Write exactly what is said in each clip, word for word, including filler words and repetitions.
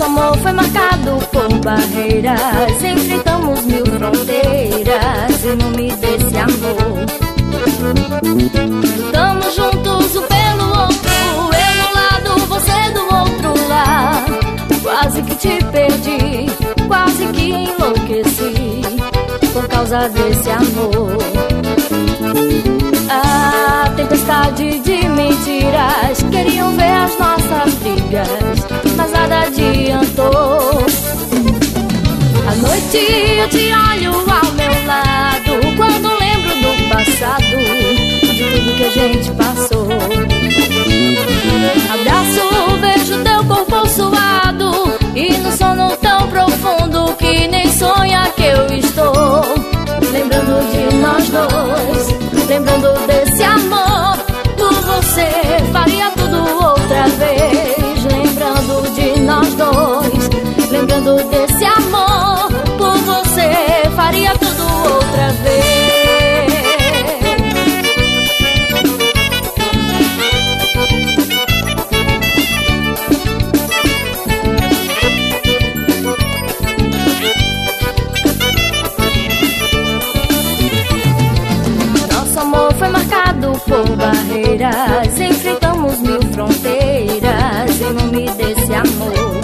amor foi marcado por barreiras, enfrentamos mil fronteiras em nome desse amor. Estamos juntos um pelo outro, eu do lado, você do outro lado. Quase que te perdi, quase que enlouqueci por causa desse amor. A tempestade de mentiras queriam ver as nossas brigas, mas nada adiantou. À noite eu te olho ao meu lado, quando lembro do passado, de tudo que a gente passou. Abraço, vejo teu corpo suado, e no sono tão profundo que nem sonha que eu estou. Lembrando de nós dois, lembrando desse amor, por você faria tudo outra vez. Lembrando de nós dois, lembrando desse amor, por você faria tudo outra vez. Foi marcado por barreiras, enfrentamos mil fronteiras em nome desse amor.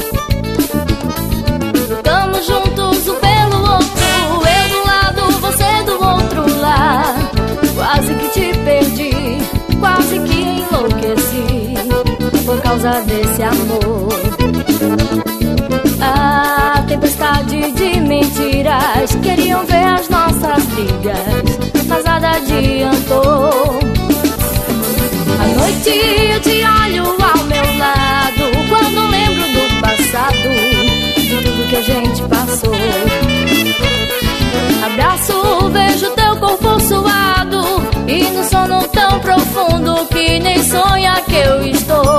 Estamos juntos um pelo outro, eu do lado, você do outro lado. Quase que te perdi, quase que enlouqueci por causa desse amor. A tempestade de mentiras queriam ver as nossas brigas, mas nada adiantou. À noite eu te olho ao meu lado, quando lembro do passado, de tudo que a gente passou. Abraço, vejo teu corpo suado, e no sono tão profundo que nem sonha que eu estou.